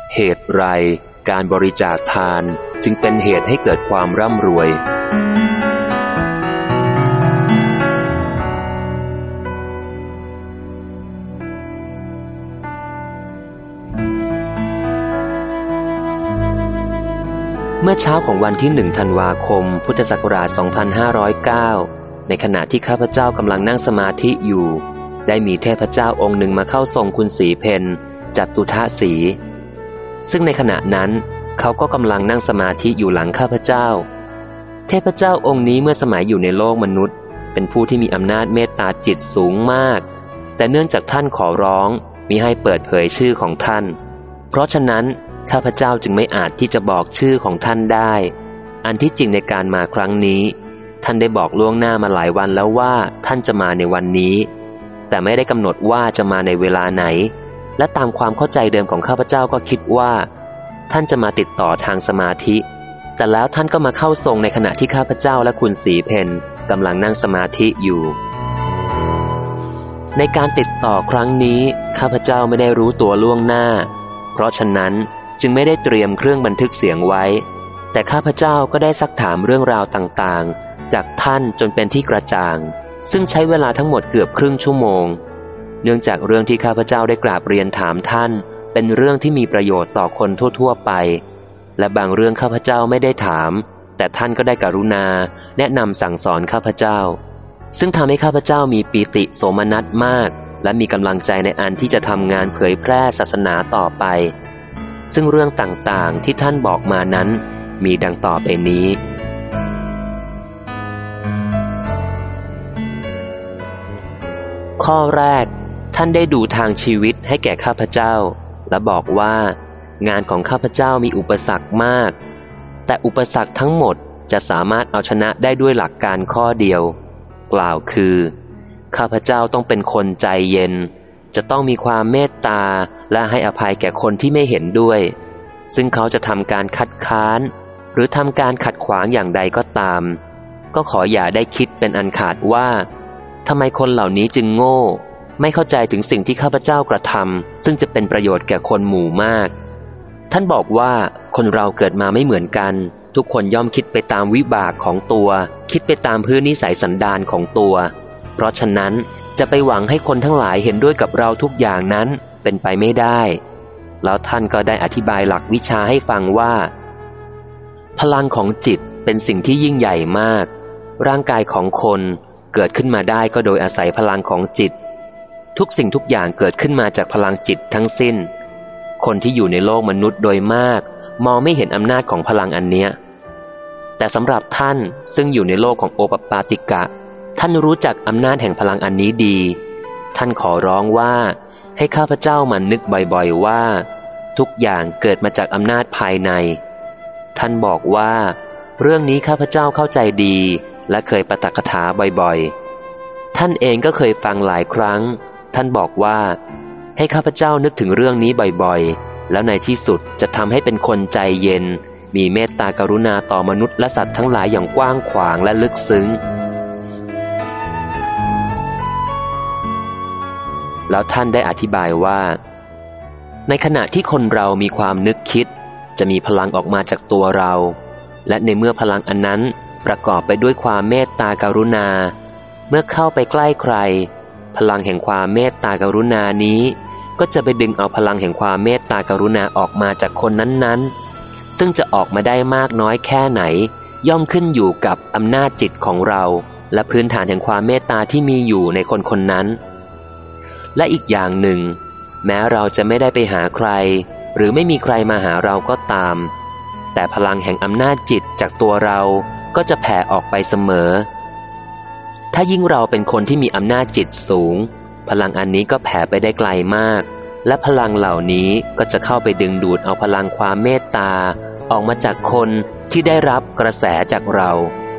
เหตุไรการบริจาคทานจึงเป็นเหตุให้เกิดความร่ำรวยเมื่อเช้าของวันที่1 ธันวาคมพุทธศักราช 2509 ในขณะที่ข้าพเจ้ากำลังนั่งสมาธิอยู่ได้มีเทพเจ้าองค์หนึ่งมาเข้าทรงคุณศรีเพนจัตุทะสีซึ่งในขณะนั้นเขาก็กำลังนั่งสมาธิอยู่หลังข้าพเจ้าเทพเจ้าองค์นี้เมื่อสมัยอยู่ในโลกมนุษย์เป็นผู้ที่มีอำนาจเมตตาจิตสูงมากแต่เนื่องจากท่านขอร้องมิให้เปิดเผยชื่อของท่านเพราะฉะนั้นข้าพเจ้าจึงไม่อาจที่จะบอกชื่อของท่านได้อันที่จริงในการมาครั้งนี้ท่านได้บอกล่วงหน้ามาหลายวันแล้วว่าท่านจะมาในวันนี้แต่ไม่ได้กำหนดว่าจะมาในเวลาไหนและตามความเข้าใจเดิมของข้าพเจ้าก็คิดว่าท่านจะมาติดต่อทางสมาธิแต่แล้วท่านก็มาเข้าทรงในขณะที่ข้าพเจ้าและคุณศรีเพนกำลังนั่งสมาธิอยู่ในการติดต่อครั้งนี้ข้าพเจ้าไม่ได้รู้ตัวล่วงหน้าเพราะฉะนั้นจึงไม่ได้เตรียมเครื่องบันทึกเสียงไว้แต่ข้าพเจ้าก็ได้ซักถามเรื่องราวต่างๆจากท่านจนเป็นที่กระจ่างซึ่งใช้เวลาทั้งหมดเกือบครึ่งชั่วโมงเนื่องจากเรื่องที่ข้าพเจ้าได้กราบเรียนถามท่านเป็นเรื่องที่มีประโยชน์ต่อคนทั่วๆไปและบางเรื่องข้าพเจ้าไม่ได้ถามแต่ท่านก็ได้กรุณาแนะนำสั่งสอนข้าพเจ้าซึ่งทำให้ข้าพเจ้ามีปีติโสมนัสมากและมีกำลังใจในอันที่จะทำงานเผยแพร่ศาสนาต่อไปซึ่งเรื่องต่างๆที่ท่านบอกมานั้นมีดังต่อไปนี้ข้อแรกท่านได้ดูทางชีวิตให้แก่ข้าพเจ้าและบอกว่างานของข้าพเจ้ามีอุปสรรคมากแต่อุปสรรคทั้งหมดจะสามารถเอาชนะได้ด้วยหลักการข้อเดียวกล่าวคือข้าพเจ้าต้องเป็นคนใจเย็นจะต้องมีความเมตตาและให้อภัยแก่คนที่ไม่เห็นด้วยซึ่งเขาจะทำการคัดค้านหรือทำการขัดขวางอย่างใดก็ตามก็ขออย่าได้คิดเป็นอันขาดว่าทำไมคนเหล่านี้จึงโง่ไม่เข้าใจถึงสิ่งที่ข้าพเจ้ากระทำซึ่งจะเป็นประโยชน์แก่คนหมู่มากท่านบอกว่าคนเราเกิดมาไม่เหมือนกันทุกคนย่อมคิดไปตามวิบากของตัวคิดไปตามพื้นนิสัยสันดานของตัวเพราะฉะนั้นจะไปหวังให้คนทั้งหลายเห็นด้วยกับเราทุกอย่างนั้นเป็นไปไม่ได้แล้วท่านก็ได้อธิบายหลักวิชาให้ฟังว่าพลังของจิตเป็นสิ่งที่ยิ่งใหญ่มากร่างกายของคนเกิดขึ้นมาได้ก็โดยอาศัยพลังของจิตทุกสิ่งทุกอย่างเกิดขึ้นมาจากพลังจิตทั้งสิ้นคนที่อยู่ในโลกมนุษย์โดยมากมองไม่เห็นอำนาจของพลังอันเนี้ยแต่สำหรับท่านซึ่งอยู่ในโลกของโอปปาติกะท่านรู้จักอำนาจแห่งพลังอันนี้ดีท่านขอร้องว่าให้ข้าพเจ้ามันนึกบ่อยๆว่าทุกอย่างเกิดมาจากอำนาจภายในท่านบอกว่าเรื่องนี้ข้าพเจ้าเข้าใจดีและเคยปาฐกถาบ่อยๆท่านเองก็เคยฟังหลายครั้งท่านบอกว่าให้ข้าพเจ้านึกถึงเรื่องนี้บ่อยๆแล้วในที่สุดจะทำให้เป็นคนใจเย็นมีเมตตากรุณาต่อมนุษย์และสัตว์ทั้งหลายอย่างกว้างขวางและลึกซึ้งแล้วท่านได้อธิบายว่าในขณะที่คนเรามีความนึกคิดจะมีพลังออกมาจากตัวเราและในเมื่อพลังอันนั้นประกอบไปด้วยความเมตตากรุณาเมื่อเข้าไปใกล้ใครพลังแห่งความเมตตากรุณานี้ก็จะไปดึงเอาพลังแห่งความเมตตากรุณาออกมาจากคนนั้นๆซึ่งจะออกมาได้มากน้อยแค่ไหนย่อมขึ้นอยู่กับอำนาจจิตของเราและพื้นฐานแห่งความเมตตาที่มีอยู่ในคนคนนั้นและอีกอย่างหนึ่งแม้เราจะไม่ได้ไปหาใครหรือไม่มีใครมาหาเราก็ตามแต่พลังแห่งอำนาจจิตจากตัวเราก็จะแผ่ออกไปเสมอถ้ายิ่งเราเป็นคนที่มีอำนาจจิตสูงพลังอันนี้ก็แผ่ไปได้ไกลมากและพลังเหล่านี้ก็จะเข้าไปดึงดูดเอาพลังความเมตตาออกมาจากคนที่ได้รับกระแสจากเรา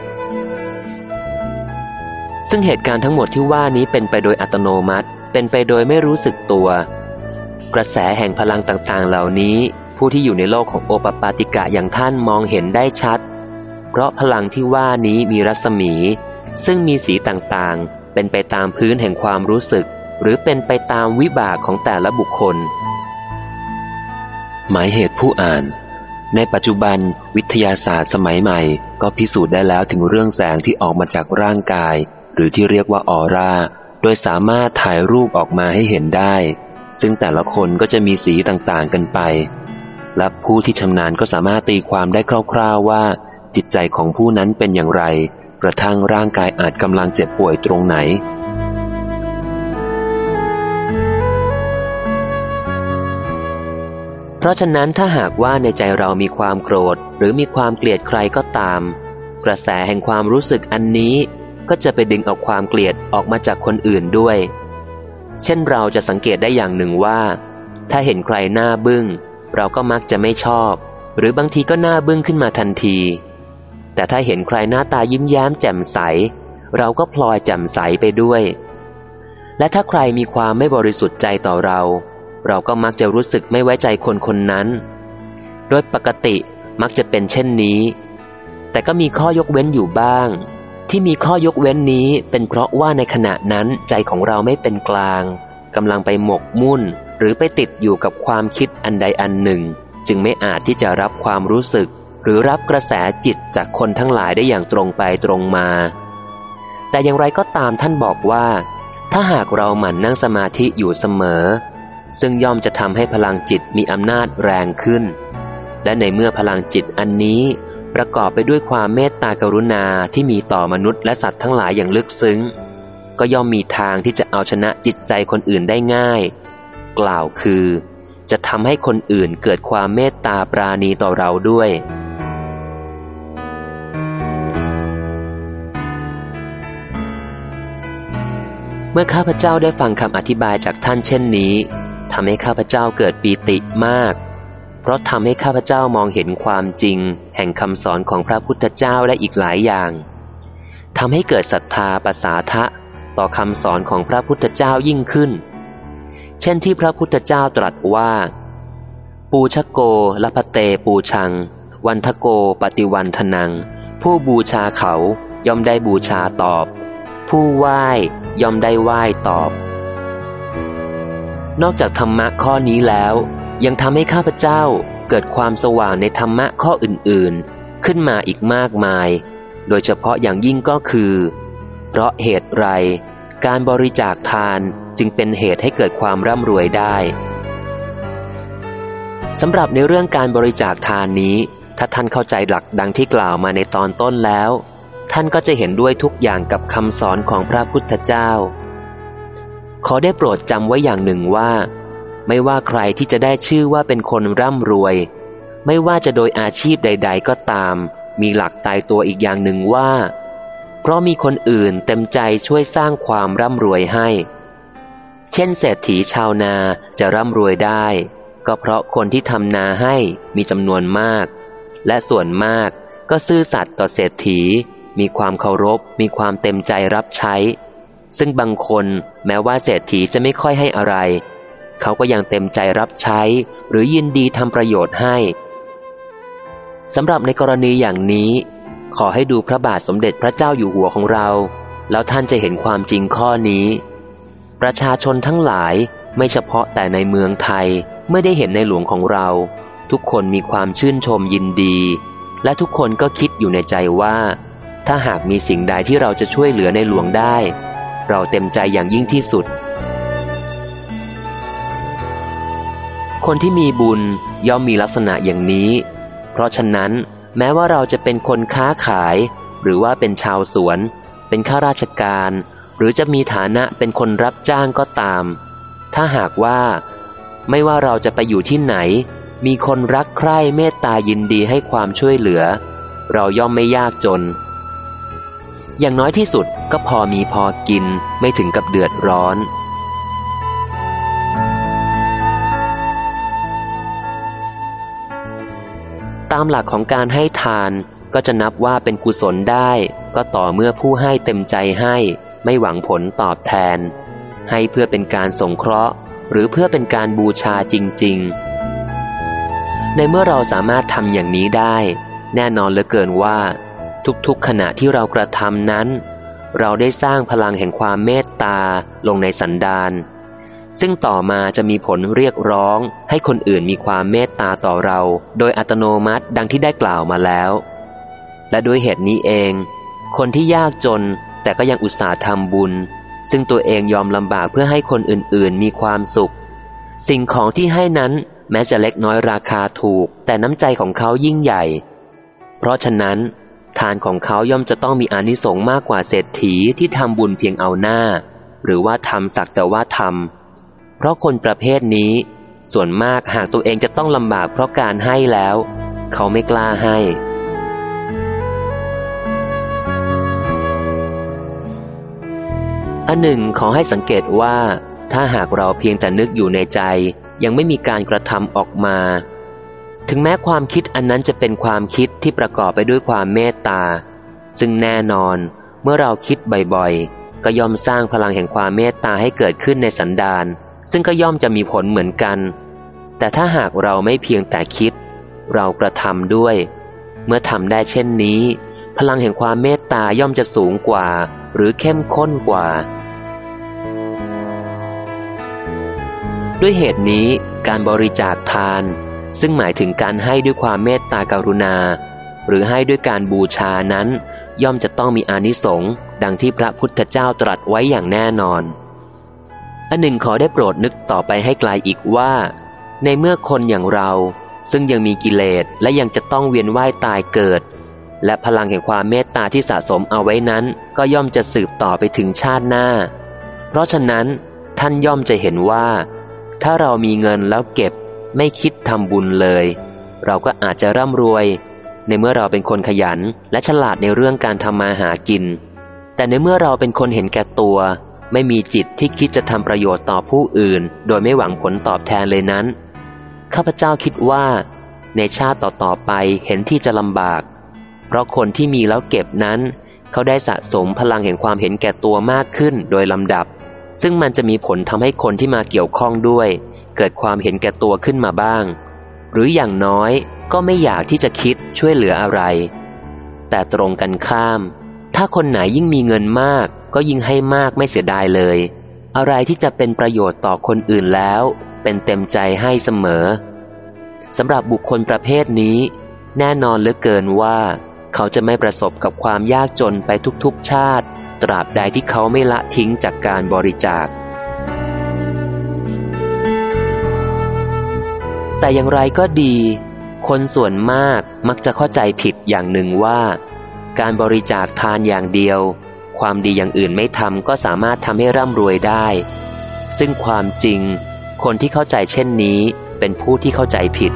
ซึ่งเหตุการณ์ทั้งหมดที่ว่านี้เป็นไปโดยอัตโนมัติเป็นไปโดยไม่รู้สึกตัวกระแสแห่งพลังต่างๆเหล่านี้ผู้ที่อยู่ในโลกของโอปปาติกะอย่างท่านมองเห็นได้ชัดเพราะพลังที่ว่านี้มีรัศมีซึ่งมีสีต่างๆเป็นไปตามพื้นแห่งความรู้สึกหรือเป็นไปตามวิบากของแต่ละบุคคลหมายเหตุผู้อ่านในปัจจุบันวิทยาศาสตร์สมัยใหม่ก็พิสูจน์ได้แล้วถึงเรื่องแสงที่ออกมาจากร่างกายหรือที่เรียกว่าออร่าโดยสามารถถ่ายรูปออกมาให้เห็นได้ซึ่งแต่ละคนก็จะมีสีต่างๆกันไปและผู้ที่ชำนาญก็สามารถตีความได้คร่าวๆว่าจิตใจของผู้นั้นเป็นอย่างไรกระทั่งร่างกายอาจกำลังเจ็บป่วยตรงไหนเพราะฉะนั้นถ้าหากว่าในใจเรามีความโกรธหรือมีความเกลียดใครก็ตามกระแสแห่งความรู้สึกอันนี้ก็จะไปดึงเอาความเกลียดออกมาจากคนอื่นด้วยเช่นเราจะสังเกตได้อย่างหนึ่งว่าถ้าเห็นใครหน้าบึ้งเราก็มักจะไม่ชอบหรือบางทีก็หน้าบึ้งขึ้นมาทันทีแต่ถ้าเห็นใครหน้าตายิ้มแย้มแจ่มใสเราก็พลอยแจ่มใสไปด้วยและถ้าใครมีความไม่บริสุทธิ์ใจต่อเราก็มักจะรู้สึกไม่ไว้ใจคนคนนั้นโดยปกติมักจะเป็นเช่นนี้แต่ก็มีข้อยกเว้นอยู่บ้างที่มีข้อยกเว้นนี้เป็นเพราะว่าในขณะนั้นใจของเราไม่เป็นกลางกำลังไปหมกมุ่นหรือไปติดอยู่กับความคิดอันใดอันหนึ่งจึงไม่อาจที่จะรับความรู้สึกหรือรับกระแสจิตจากคนทั้งหลายได้อย่างตรงไปตรงมาแต่อย่างไรก็ตามท่านบอกว่าถ้าหากเราหมั่นนั่งสมาธิอยู่เสมอซึ่งย่อมจะทำให้พลังจิตมีอำนาจแรงขึ้นและในเมื่อพลังจิตอันนี้ประกอบไปด้วยความเมตตากรุณาที่มีต่อมนุษย์และสัตว์ทั้งหลายอย่างลึกซึ้งก็ย่อมมีทางที่จะเอาชนะจิตใจคนอื่นได้ง่ายกล่าวคือจะทำให้คนอื่นเกิดความเมตตาปราณีต่อเราด้วยเมื่อข้าพเจ้าได้ฟังคำอธิบายจากท่านเช่นนี้ทำให้ข้าพเจ้าเกิดปีติมากเพราะทำให้ข้าพเจ้ามองเห็นความจริงแห่งคำสอนของพระพุทธเจ้าได้อีกหลายอย่างทำให้เกิดศรัทธาประสาทะต่อคำสอนของพระพุทธเจ้ายิ่งขึ้นเช่นที่พระพุทธเจ้าตรัสว่าปูชโกลพเตปูชังวันทโกปฏิวันทนังผู้บูชาเขาย่อมได้บูชาตอบผู้ไหว้ย่อมได้ไหว้ตอบนอกจากธรรมะข้อนี้แล้วยังทำให้ข้าพเจ้าเกิดความสว่างในธรรมะข้ออื่นๆขึ้นมาอีกมากมายโดยเฉพาะอย่างยิ่งก็คือเพราะเหตุไรการบริจาคทานจึงเป็นเหตุให้เกิดความร่ำรวยได้สำหรับในเรื่องการบริจาคทานนี้ถ้าท่านเข้าใจหลักดังที่กล่าวมาในตอนต้นแล้วท่านก็จะเห็นด้วยทุกอย่างกับคำสอนของพระพุทธเจ้าขอได้โปรดจำไว้อย่างหนึ่งว่าไม่ว่าใครที่จะได้ชื่อว่าเป็นคนร่ำรวยไม่ว่าจะโดยอาชีพใดๆก็ตามมีหลักตายตัวอีกอย่างหนึ่งว่าเพราะมีคนอื่นเต็มใจช่วยสร้างความร่ำรวยให้เช่นเศรษฐีชาวนาจะร่ำรวยได้ก็เพราะคนที่ทำนาให้มีจำนวนมากและส่วนมากก็ซื่อสัตย์ต่อเศรษฐีมีความเคารพมีความเต็มใจรับใช้ซึ่งบางคนแม้ว่าเศรษฐีจะไม่ค่อยให้อะไรเขาก็ยังเต็มใจรับใช้หรือยินดีทำประโยชน์ให้สำหรับในกรณีอย่างนี้ขอให้ดูพระบาทสมเด็จพระเจ้าอยู่หัวของเราแล้วท่านจะเห็นความจริงข้อนี้ประชาชนทั้งหลายไม่เฉพาะแต่ในเมืองไทยเมื่อได้เห็นในหลวงของเราทุกคนมีความชื่นชมยินดีและทุกคนก็คิดอยู่ในใจว่าถ้าหากมีสิ่งใดที่เราจะช่วยเหลือในหลวงได้เราเต็มใจอย่างยิ่งที่สุดคนที่มีบุญย่อมมีลักษณะอย่างนี้เพราะฉะนั้นแม้ว่าเราจะเป็นคนค้าขายหรือว่าเป็นชาวสวนเป็นข้าราชการหรือจะมีฐานะเป็นคนรับจ้างก็ตามถ้าหากว่าไม่ว่าเราจะไปอยู่ที่ไหนมีคนรักใคร่เมตตายินดีให้ความช่วยเหลือเราย่อมไม่ยากจนอย่างน้อยที่สุดก็พอมีพอกินไม่ถึงกับเดือดร้อนตามหลักของการให้ทานก็จะนับว่าเป็นกุศลได้ก็ต่อเมื่อผู้ให้เต็มใจให้ไม่หวังผลตอบแทนให้เพื่อเป็นการสงเคราะห์หรือเพื่อเป็นการบูชาจริงๆในเมื่อเราสามารถทำอย่างนี้ได้แน่นอนเหลือเกินว่าทุกๆขณะที่เรากระทำนั้นเราได้สร้างพลังแห่งความเมตตาลงในสันดานซึ่งต่อมาจะมีผลเรียกร้องให้คนอื่นมีความเมตตาต่อเราโดยอัตโนมัติดังที่ได้กล่าวมาแล้วและด้วยเหตุนี้เองคนที่ยากจนแต่ก็ยังอุตส่าห์ทำบุญซึ่งตัวเองยอมลำบากเพื่อให้คนอื่นๆมีความสุขสิ่งของที่ให้นั้นแม้จะเล็กน้อยราคาถูกแต่น้ำใจของเขายิ่งใหญ่เพราะฉะนั้นทานของเขาย่อมจะต้องมีอานิสงส์มากกว่าเศรษฐีที่ทำบุญเพียงเอาหน้าหรือว่าทำสักแต่ว่าทำเพราะคนประเภทนี้ส่วนมากหากตัวเองจะต้องลำบากเพราะการให้แล้วเขาไม่กล้าให้อันหนึ่งขอให้สังเกตว่าถ้าหากเราเพียงแต่นึกอยู่ในใจยังไม่มีการกระทำออกมาถึงแม้ความคิดอันนั้นจะเป็นความคิดที่ประกอบไปด้วยความเมตตาซึ่งแน่นอนเมื่อเราคิดบ่อยๆก็ย่อมสร้างพลังแห่งความเมตตาให้เกิดขึ้นในสันดานซึ่งก็ย่อมจะมีผลเหมือนกันแต่ถ้าหากเราไม่เพียงแต่คิดเรากระทำด้วยเมื่อทำได้เช่นนี้พลังแห่งความเมตตาย่อมจะสูงกว่าหรือเข้มข้นกว่าด้วยเหตุนี้การบริจาคทานซึ่งหมายถึงการให้ด้วยความเมตตากรุณาหรือให้ด้วยการบูชานั้นย่อมจะต้องมีอานิสงส์ดังที่พระพุทธเจ้าตรัสไว้อย่างแน่นอนอันหนึ่งขอได้โปรดนึกต่อไปให้ไกลอีกว่าในเมื่อคนอย่างเราซึ่งยังมีกิเลสและยังจะต้องเวียนว่ายตายเกิดและพลังแห่งความเมตตาที่สะสมเอาไว้นั้นก็ย่อมจะสืบต่อไปถึงชาติหน้าเพราะฉะนั้นท่านย่อมจะเห็นว่าถ้าเรามีเงินแล้วเก็บไม่คิดทำบุญเลยเราก็อาจจะร่ำรวยในเมื่อเราเป็นคนขยันและฉลาดในเรื่องการทำมาหากินแต่ในเมื่อเราเป็นคนเห็นแก่ตัวไม่มีจิตที่คิดจะทำประโยชน์ต่อผู้อื่นโดยไม่หวังผลตอบแทนเลยนั้นข้าพเจ้าคิดว่าในชาติต่อๆไปเห็นที่จะลำบากเพราะคนที่มีแล้วเก็บนั้นเขาได้สะสมพลังแห่งความเห็นแก่ตัวมากขึ้นโดยลำดับซึ่งมันจะมีผลทำให้คนที่มาเกี่ยวข้องด้วยเกิดความเห็นแก่ตัวขึ้นมาบ้างหรืออย่างน้อยก็ไม่อยากที่จะคิดช่วยเหลืออะไรแต่ตรงกันข้ามถ้าคนไหนยิ่งมีเงินมากก็ยิ่งให้มากไม่เสียดายเลยอะไรที่จะเป็นประโยชน์ต่อคนอื่นแล้วเป็นเต็มใจให้เสมอสำหรับบุคคลประเภทนี้แน่นอนเหลือเกินว่าเขาจะไม่ประสบกับความยากจนไปทุกๆชาติตราบใดที่เขาไม่ละทิ้งจากการบริจาคแต่อย่างไรก็ดีคนส่วนมากมักจะเข้าใจผิดอย่างหนึ่งว่าการบริจาคทานอย่างเดียวความดีอย่างอื่นไม่ทำก็สามารถทำให้ร่ำรวยได้ซึ่งความจริงคนที่เข้าใจเช่นนี้เป็นผู้ที่เข้าใจผิด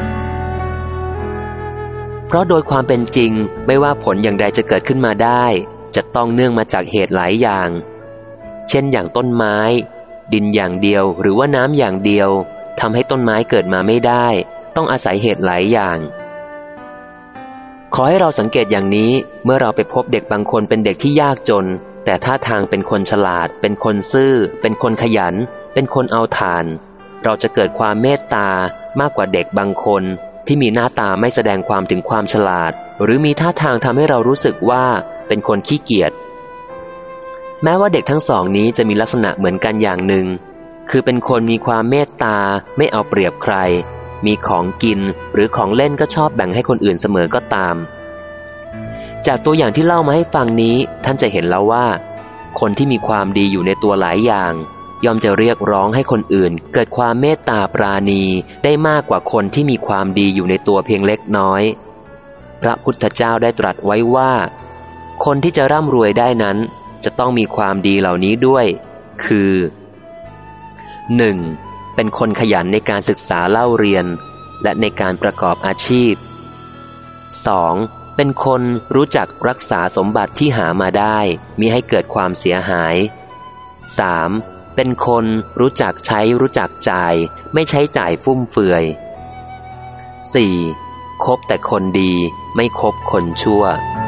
เพราะโดยความเป็นจริงไม่ว่าผลอย่างใดจะเกิดขึ้นมาได้จะต้องเนื่องมาจากเหตุหลายอย่างเช่นอย่างต้นไม้ดินอย่างเดียวหรือว่าน้ำอย่างเดียวทำให้ต้นไม้เกิดมาไม่ได้ต้องอาศัยเหตุหลายอย่างขอให้เราสังเกตอย่างนี้เมื่อเราไปพบเด็กบางคนเป็นเด็กที่ยากจนแต่ท่าทางเป็นคนฉลาดเป็นคนซื่อเป็นคนขยันเป็นคนเอาทานเราจะเกิดความเมตตามากกว่าเด็กบางคนที่มีหน้าตาไม่แสดงความถึงความฉลาดหรือมีท่าทางทำให้เรารู้สึกว่าเป็นคนขี้เกียจแม้ว่าเด็กทั้งสองนี้จะมีลักษณะเหมือนกันอย่างหนึ่งคือเป็นคนมีความเมตตาไม่เอาเปรียบใครมีของกินหรือของเล่นก็ชอบแบ่งให้คนอื่นเสมอก็ตามจากตัวอย่างที่เล่ามาให้ฟังนี้ท่านจะเห็นแล้วว่าคนที่มีความดีอยู่ในตัวหลายอย่างย่อมจะเรียกร้องให้คนอื่นเกิดความเมตตาปราณีได้มากกว่าคนที่มีความดีอยู่ในตัวเพียงเล็กน้อยพระพุทธเจ้าได้ตรัสไว้ว่าคนที่จะร่ำรวยได้นั้นจะต้องมีความดีเหล่านี้ด้วยคือ 1. เป็นคนขยันในการศึกษาเล่าเรียนและในการประกอบอาชีพ 2. เป็นคนรู้จักรักษาสมบัติที่หามาได้มิให้เกิดความเสียหาย 3. เป็นคนรู้จักใช้รู้จักจ่ายไม่ใช้จ่ายฟุ่มเฟือย 4. คบแต่คนดีไม่คบคนชั่ว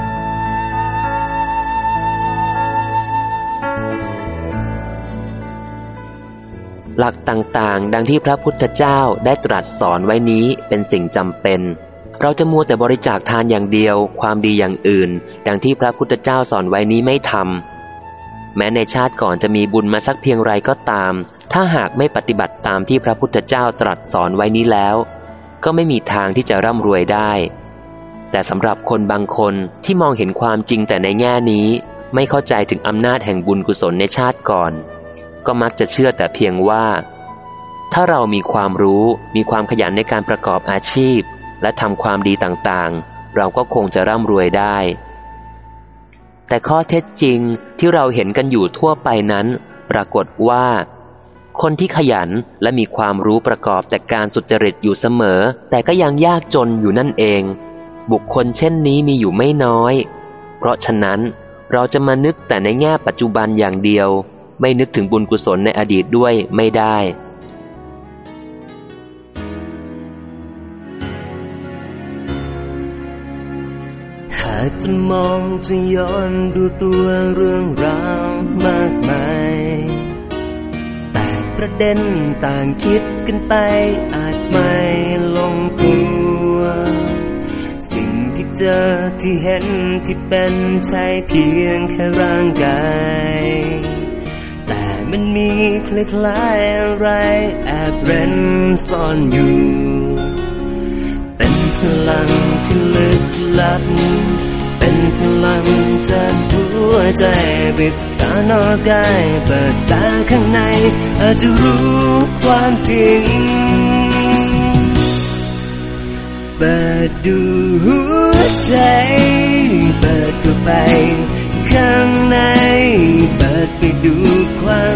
หลักต่างๆดังที่พระพุทธเจ้าได้ตรัสสอนไว้นี้เป็นสิ่งจำเป็นเราจะมัวแต่บริจาคทานอย่างเดียวความดีอย่างอื่นดังที่พระพุทธเจ้าสอนไว้นี้ไม่ทำแม้ในชาติก่อนจะมีบุญมาสักเพียงไรก็ตามถ้าหากไม่ปฏิบัติตามที่พระพุทธเจ้าตรัสสอนไว้นี้แล้วก็ไม่มีทางที่จะร่ำรวยได้แต่สำหรับคนบางคนที่มองเห็นความจริงแต่ในแง่นี้ไม่เข้าใจถึงอำนาจแห่งบุญกุศลในชาติก่อนก็มักจะเชื่อแต่เพียงว่าถ้าเรามีความรู้มีความขยันในการประกอบอาชีพและทำความดีต่างๆเราก็คงจะร่ำรวยได้แต่ข้อเท็จจริงที่เราเห็นกันอยู่ทั่วไปนั้นปรากฏว่าคนที่ขยันและมีความรู้ประกอบแต่การสุจริตอยู่เสมอแต่ก็ยังยากจนอยู่นั่นเองบุคคลเช่นนี้มีอยู่ไม่น้อยเพราะฉะนั้นเราจะมานึกแต่ในแง่ปัจจุบันอย่างเดียวไม่นึกถึงบุญกุศลในอดีตด้วยไม่ได้หากจะมองจะย้อนดูตัวเรื่องราวมากมายแต่ประเด็นต่างคิดกันไปอาจไม่ลงตัวสิ่งที่เจอที่เห็นที่เป็นใช่เพียงแค่ร่างกายแต่มันมีคล้ายๆอะไรแอบเร้นซ่อนอยู่เป็นพลังที่ลึกลับเป็นพลังจากหัวใจปิดตานอกกายเปิดตาข้างในอาจจะรู้ความจริงเปิดดูหัวใจเปิดเข้าไปข้างในเปิดไปดูความ